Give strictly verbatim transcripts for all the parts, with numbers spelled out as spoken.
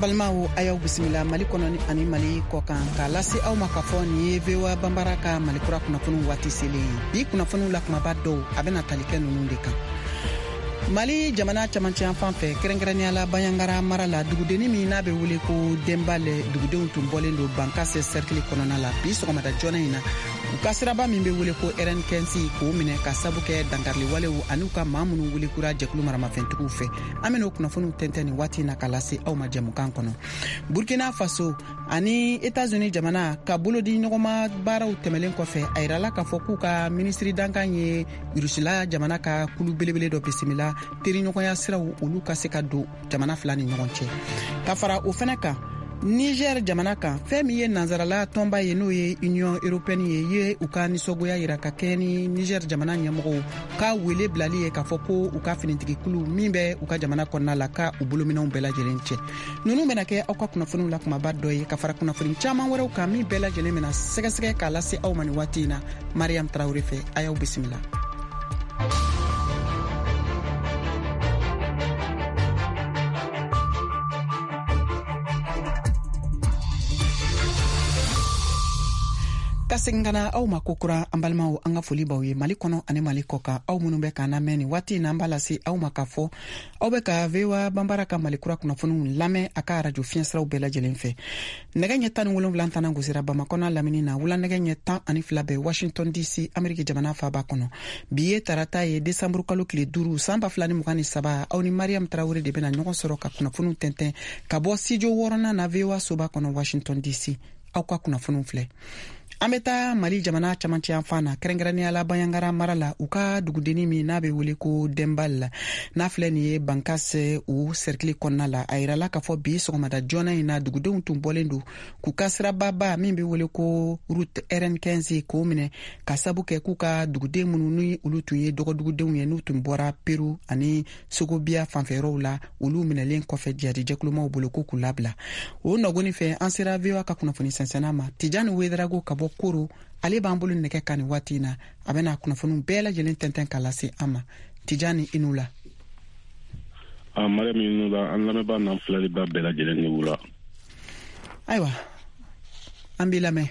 Ambalmao ayaw bisimila Mali kono ani Mali kokan ka lasi aw makafo ni vewa bambaraka Mali kura kunafunu wati sele bi kunafunu la kuma baddo abena talike nunu de kan Mali jamana camanci an fan fɛ kɛrɛnkɛrɛnnenya la Bayangara mara la dugudeni min n'a bɛ wele ko Dembale dugudenw tun bɔlen don Bankase cercle kɔnɔna la bi sɔgɔmada joona in na u ka siraba min bɛ wele ko R N quinze k'o minɛ ka sabu kɛ dankarili walew ani ka maa minnu wele kura jɛkulu maramafɛntigiw fɛ an bɛna o kunnafoniw tɛntɛn nin waati in na ka lase aw ma jɛmukan kɔnɔ Burkina Faso ani États-Unis jamana ka bolodi ɲɔgɔnma baaraw tɛmɛlen kɔfɛ a yirala k'a fɔ k'u ka ministri dankan ye Urusila jamana ka kulu belebele dɔ bisimila teriɲɔgɔnya siraw olu ka se ka don jamana fila ni ɲɔgɔn cɛ ka fara o fɛnɛ kan Niger jamana kan fɛn min ye nanzarala tɔnba ye n'o ye Union Européenne ye ye u ka nisɔgoya yira ka kɛ ni Niger jamana ɲɛmɔgɔw ka wele bilali ye k'a fɔ ko u ka finitigikulu min bɛ u ka jamana kɔnɔna la ka u bolominɛw bɛɛ lajɛlen cɛ ninnu bɛna kɛ aw ka kunnafoniw la kumaba dɔ ye ka fara kunnafoni caman wɛrɛw kan min bɛɛ lajɛlen bɛna sɛgɛsɛgɛ k'a lase aw ma ni waati in na Mariam Traoré fɛ a y'aw bisimila. Kasengana aw ma kokura an balimaw an ka foli baw ye Mali kɔnɔ ani Mali kɔkan aw minnu bɛ k'an lamɛn ni waati in na an b'a lase aw ma k'a fɔ aw bɛ ka V O A Banbara ka Mali kura kunnafoniw lamɛn a ka radio fiɲɛsiraw bɛɛ lajɛlen fɛ nɛgɛ ɲɛ tan ni wolonwula tana gosira Bamakɔ n'a lamini na wula nɛgɛ ɲɛ tan ani fila bɛ Washington D C Ameriki jamana faaba kɔnɔ bi ye tarata ye décembre kalo tile duuru san ba fila ni mugan ni saba aw ni Mariam Traoré de bɛna ɲɔgɔn sɔrɔ ka kunnafoniw tɛntɛn ka bɔ studio wɔɔrɔnan na V O A soba kɔnɔ Washington D C aw ka kunnafoniw filɛ. An bɛ taa Mali jamana camancɛ yan fan na kɛrɛnkɛrɛnnenya la Bayangara mara la u ka dugudeni min n'a bɛ wele ko Dembale la n'a filɛ nin ye Bankase u cercle kɔnɔna la a yirala k'a fɔ bi sɔgɔmada joona in na dugudenw tun bɔlen don k'u ka sirababa min bɛ wele ko route R N quinze k'o minɛ ka sabu kɛ k'u ka duguden minnu ni olu tun ye dɔgɔdugudenw ye n'u tun bɔra Peru ani Sogobia fanfɛyɔrɔw la olu minɛlen kɔfɛ jihadi jɛkulumaw bolo ko k'u labila o nɔgɔni fɛ an sera V O A ka kunnafoni sɛnsɛnna ma Tijani Wederago ka bɔ Koro ale b'an bolo nɛgɛ kan ni waati in na a bɛna kunnafoniw bɛɛ lajɛlen tɛntɛn ka lase an ma Tijani i n'u la. a Mariam i n'u la an lamɛnbaa n'an filɛliba bɛɛ lajɛlen ni wula. Ayiwa an b'i lamɛn.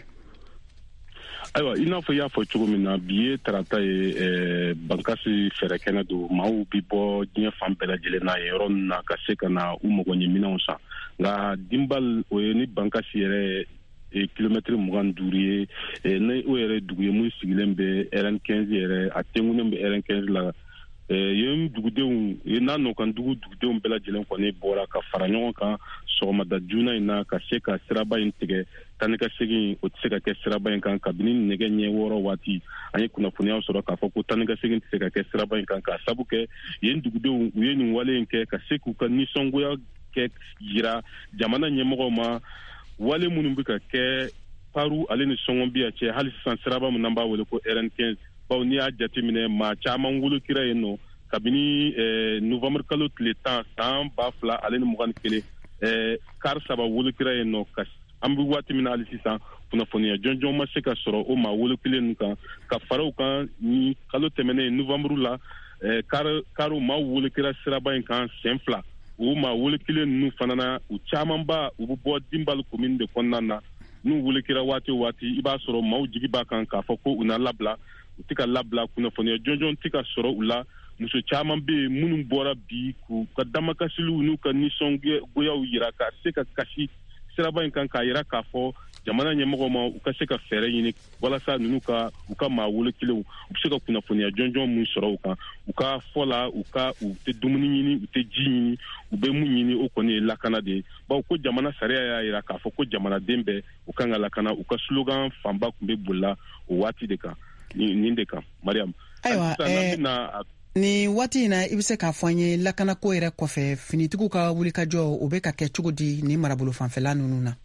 Ayiwa i n'a fɔ i y'a fɔ cogo min na bi ye tarata ye ɛɛ Bankasi fɛɛrɛkɛnɛ don maaw bi bɔ diɲɛ fan bɛɛ lajɛlen na yɔrɔ ninnu na ka se ka na u mago ɲɛ minɛnw san nka Dembale o ye ni Bankasi yɛrɛ kilomɛtiri mugan duuru ye ni o yɛrɛ dugu ye mun sigilen bɛ R N quinze yɛrɛ a tengunen bɛ R N quinze la yen dugudenw ye n'a nɔkan dugu dugudenw bɛɛ lajɛlen kɔni bɔra ka fara ɲɔgɔn kan sɔgɔmada joona in na ka se ka siraba in tigɛ tani ka segin o tɛ se ka kɛ siraba in kan kabini nɛgɛ ɲɛ wɔɔrɔ waati an ye kunnafoniyaw sɔrɔ k'a fɔ ko tani ka segin tɛ se ka kɛ siraba in kan k'a sabu kɛ yen dugudenw u ye nin wale in kɛ ka se k'u ka nisɔngoya kɛ yira jamana ɲɛmɔgɔw ma wale minnu bɛ ka kɛ Paru ale ni Sɔngɔnbiya cɛ hali sisan siraba min n'an b'a wele ko R N quinze bawo n'i y'a jateminɛ maa caman wolokira yen nɔ kabini novembre kalo tile tan san ba fila ale ni mugan ni kelen kari saba wolokira yen nɔ ka an bɛ waati min na hali sisan kunnafoniya jɔnjɔn ma se ka sɔrɔ o maa wolo kelen ninnu kan ka fara u kan ni kalo tɛmɛnen novembre la kari kari maa wolokira siraba in kan siyɛn fila u maa wolo kelen ninnu fana na u camanba u bɛ bɔ Dembale commune de kɔnɔna na n'u wolokira waati o waati i b'a sɔrɔ maaw jigi b'a kan k'a fɔ ko u na labila u tɛ ka labila kunnafoniya jɔnjɔn tɛ ka sɔrɔ u la muso caman bɛ yen minnu bɔra bi k'u ka damakasiliw n'u ka nisɔngoyaw yira ka se ka kasi siraba in kan k'a yira k'a fɔ jamana ɲɛmɔgɔw ma u ka se ka fɛɛrɛ ɲini walasa ninnu ka u ka maa wolo kelenw u bɛ se ka kunnafoniya jɔnjɔn min sɔrɔ u kan u ka fɔ la u ka u tɛ dumuni ɲini u tɛ ji ɲini u bɛ mun ɲini o kɔni ye lakana de ye bawo ko jamana sariya y'a jira k'a fɔ ko jamanaden bɛɛ u kan ka lakana u ka slogan fanba tun bɛ bolila o waati de kan nin de kan Mariam. Ayiwa ɛɛ ni waati in na i bɛ se k'a fɔ an ye lakanako yɛrɛ kɔfɛ finitigiw ka wulikajɔ o bɛ ka kɛ cogo di ni marabolo fanfɛla ninnu na.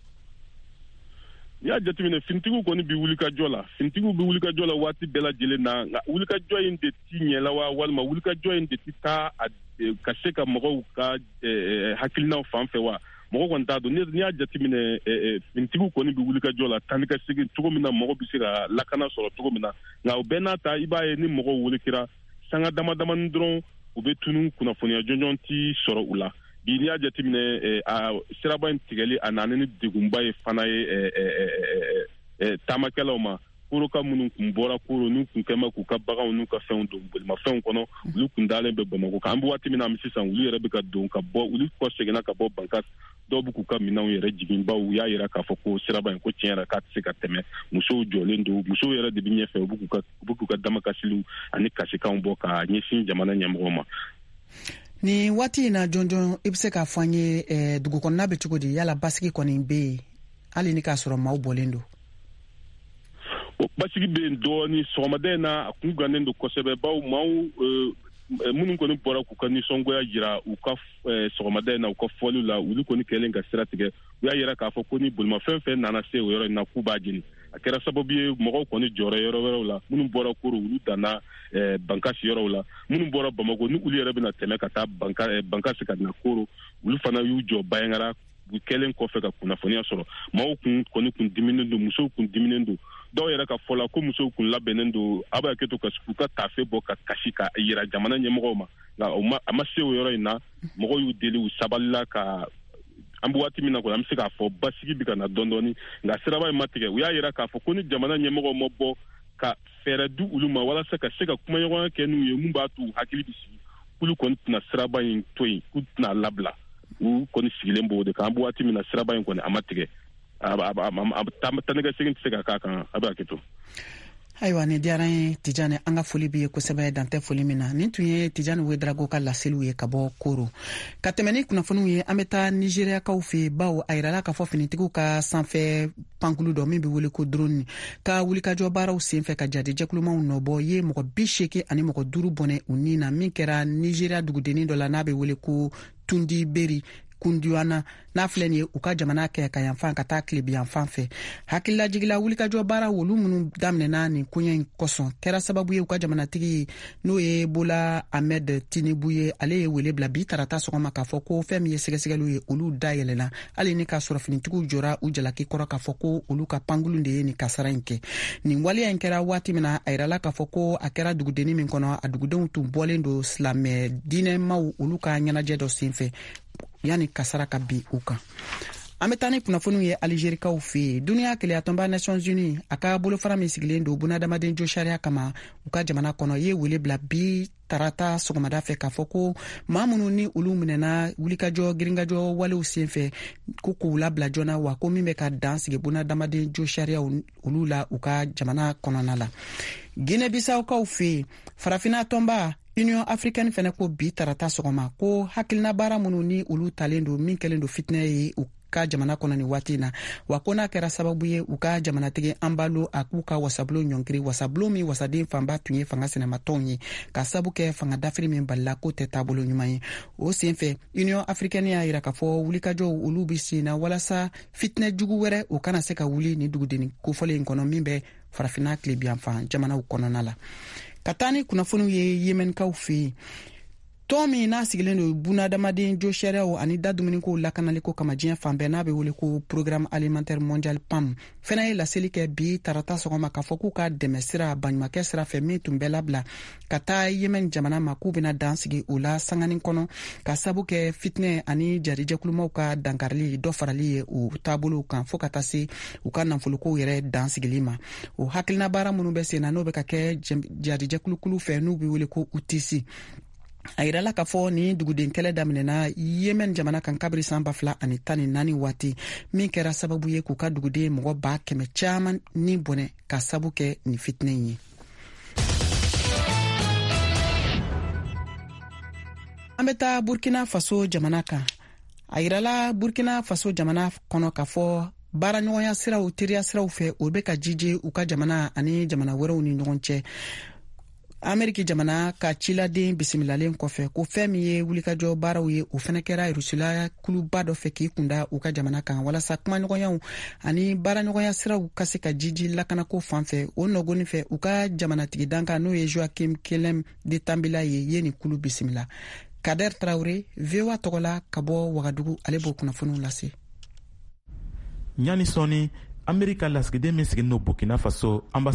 N'i y'a jateminɛ finitigiw kɔni bi wulikajɔ la finitigiw bi wulikajɔ la waati bɛɛ lajɛlen na nka wulikajɔ in de ti ɲɛla wa walima wulikajɔ in de ti taa ka se ka mɔgɔw ka hakilinaw fan fɛ wa mɔgɔ kɔni t'a dɔn n'i y'a jateminɛ finitigiw kɔni bi wulikajɔ la tani ka segin cogo min na mɔgɔ bɛ se ka lakana sɔrɔ cogo min na nka o bɛɛ n'a ta i b'a ye ni mɔgɔw wolokira sanga dama damani dɔrɔn u bɛ tunu kunnafoniya jɔnjɔn ti sɔrɔ u la bi ni y'a jateminɛ a siraba in tigɛli a nana ni degunba ye fana ye taamakɛlaw ma koroka minnu kun bɔra koro n'u kun kɛma k'u ka baganw n'u ka fɛnw don bolimafɛnw kɔnɔ olu kun dalen bɛ Bamako kan an bɛ waati min na sisan olu yɛrɛ bɛ ka don ka bɔ olu kɔ seginna ka bɔ Bankas dɔw bɛ k'u ka minɛnw yɛrɛ jigin baw u y'a yira k'a fɔ ko siraba in ko tiɲɛ yɛrɛ k'a tɛ se ka tɛmɛ musow jɔlen don musow yɛrɛ de bɛ ɲɛfɛ u bɛ k'u ka damakasiliw ani kasikanw bɔ ka ɲɛsin jamana ɲɛmɔgɔw ma. Ni waati in na jɔn jɔn i bɛ se k'a fɔ an ye dugu kɔnɔna bɛ cogo di yala basigi kɔni bɛ yen hali ni k'a sɔrɔ maaw bɔlen don. Basigi bɛ yen dɔɔni sɔgɔmada in na a kun gannen don kosɛbɛ baw maaw minnu kɔni bɔra k'u ka nisɔngoya jira u ka sɔgɔmada in na u ka fɔliw la olu kɔni kɛlen ka sira tigɛ u y'a yira k'a fɔ ko ni bolimafɛn fɛn nana se o yɔrɔ in na k'u b'a jeni a kɛra sababu ye mɔgɔw kɔni jɔra yɔrɔ wɛrɛw la minnu bɔra Koro olu danna Bankasi yɔrɔw la minnu bɔra Bamako ni olu yɛrɛ bɛna tɛmɛ ka taa Bankasi ka na Koro olu fana y'u jɔ Bayangara u kɛlen kɔfɛ ka kunnafoniya sɔrɔ maaw kun kɔni kun diminen don musow kun diminen don dɔw yɛrɛ ka fɔ la ko musow kun labɛnnen don a b'a kɛ to ka k'u ka taafe bɔ ka kasi ka yira jamana ɲɛmɔgɔw ma nka a ma se o yɔrɔ in na mɔgɔw y'u deli u sabalila ka an bɛ waati min na kɔni an bɛ se k'a fɔ basigi bɛ ka na dɔɔnin dɔɔnin nka siraba in ma tigɛ u y'a yira k'a fɔ ko ni jamana ɲɛmɔgɔw ma bɔ ka fɛɛrɛ di olu ma walasa ka se ka kumaɲɔgɔnya kɛ n'u ye mun b'a to u hakili bɛ sigi k'olu kɔni tɛna siraba in to yen k'u tɛna labila u kɔni sigilen b'o de kan an bɛ waati min na siraba in kɔni a ma tigɛ tanɛgɛsegin tɛ se ka k'a kan a bɛ hakɛ to. Ayiwa ni diyara ye Tijani an ka foli b'i ye kosɛbɛ dan tɛ foli min na nin tun ye Tijani Wederago ka laseliw ye ka bɔ Koro ka tɛmɛ ni kunnafoniw ye an bɛ taa Nigeriakaw fɛ bawo a yirala k'a fɔ finitigiw ka sanfɛ pankulu dɔ min bɛ wele ko drone ka wulikajɔ baaraw senfɛ ka jadi jɛkulumanw nɔbɔ ye mɔgɔ bi seegin ani mɔgɔ duuru bɔnɛ u ni na min kɛra Nigeria dugudennin dɔ la n'a bɛ wele ko Tundi Beri Kundiwana n'a filɛ nin ye u ka jamana kɛ ka yanfan ka taa tilebi yanfan fɛ hakililajigila wulikajɔ baara wolu minnu daminɛna nin koɲɛ in kɔsɔn kɛra sababu ye u ka jamanatigi n'o ye Bola Ahmed Tinubu ye ale ye wele bila bi tarata sɔgɔma k'a fɔ ko fɛn min ye sɛgɛsɛgɛliw ye olu dayɛlɛna hali ni k'a sɔrɔ finitigiw jɔra u jalaki kɔrɔ k'a fɔ ko olu ka pankulu de ye nin kasara in kɛ nin waleya in kɛra waati min na a yirala k'a fɔ ko a kɛra dugudennin min kɔnɔ a dugudenw tun bɔlen don silamɛ diinɛmaw olu ka ɲɛnajɛ dɔ senfɛ yani kasara ka bin u kan an bɛ taa ni kunnafoniw ye Alizerikaw fɛ yen duniya keleyatɔnba Nations Unies a ka bolofara min sigilen don bunadamaden jo sariya kama u ka jamana kɔnɔ ye wele bila bi tarata sɔgɔmada fɛ k'a fɔ ko maa minnu ni olu minɛna wulikajɔ girinkajɔ walew senfɛ ko k'u labila joona wa ko min bɛ ka dan sigi bunadamaden jo sariya olu la u ka jamana kɔnɔna la Guinée Bissaukaw fɛ yen farafina tɔnba Union Africaine fɛnɛ ko bi tarata sɔgɔma ko hakilina baara minnu ni olu talen don min kɛlen don fitinɛ ye u ka jamana kɔnɔ ni waati na wa ko n'a kɛra sababu ye u ka jamanatigi Anbalo a k'u ka wasabulon ɲɔngiri wasabulon min wasaden fanba tun ye fanga sɛnɛmatɔnw ye ka sabu kɛ fanga dafiri min balila ko tɛ taabolo ɲuman ye o senfɛ Union Africaine y'a yira k'a fɔ wulikajɔw olu bi sen na walasa fitinɛ jugu wɛrɛ o kana se ka wuli ni dugudennin kofɔlen in kɔnɔ min bɛ farafina tilebiyanfan jamanaw kɔnɔna la ka taa ni kunnafoniw ye Yemenkaw fɛ yen tɔn min n'a sigilen don bunadamaden jo sariyaw ani da dumuniko lakanaliko kama diɲɛ fan bɛɛ n'a bɛ wele ko Programme Alimentaire Mondial P A M fɛnɛ ye laseli kɛ bi tarata sɔgɔma k'a fɔ k'u ka dɛmɛ sira baɲumankɛ sira fɛ min tun bɛ labila ka taa Yemen jamana ma k'u bɛna dan sigi o la sangani kɔnɔ ka sabu kɛ fitinɛ ani jarijɛkulumaw ka dankarili dɔ farali ye o taabolo kan fo ka taa se u ka nafolokow yɛrɛ dan sigili ma o hakilina baara minnu bɛ sen na n'o bɛ ka kɛ jarijɛkulukulu fɛ n'u bɛ wele ko U T C a yirala k'a fɔ ni duguden kɛlɛ daminɛna Yemen jamana kan kabiri san ba fila ani tan ni naani waati min kɛra sababu ye k'u ka duguden mɔgɔ ba kɛmɛ caman ni bɔnɛ ka sabu kɛ ni fitinɛ in ye an bɛ taa Burkina Faso jamana kan a yirala Burkina Faso jamana kɔnɔ k'a fɔ baara ɲɔgɔnya siraw teriya siraw fɛ o bɛ ka jije u ka jamana ani jamana wɛrɛw ni ɲɔgɔn cɛ Ameriki jamana ka ciladen bisimilalen kɔfɛ ko fɛn min ye wulikajɔ baaraw ye o fɛnɛ kɛra Rusula kuluba dɔ fɛ k'i kunda u ka jamana kan walasa kumaɲɔgɔnyaw ani baaraɲɔgɔnya siraw ka se ka jiji lakanako fan fɛ o nɔgɔnin fɛ u ka jamanatigi dankan n'o ye Joachim Kelem de Tambila ye ye ni kulu bisimila Kader Traoré V O A tɔgɔla ka bɔ Wagadugu ale b'o kunnafoniw lase ɲani sɔni Amerika lasigiden min sigilen don Burkina Faso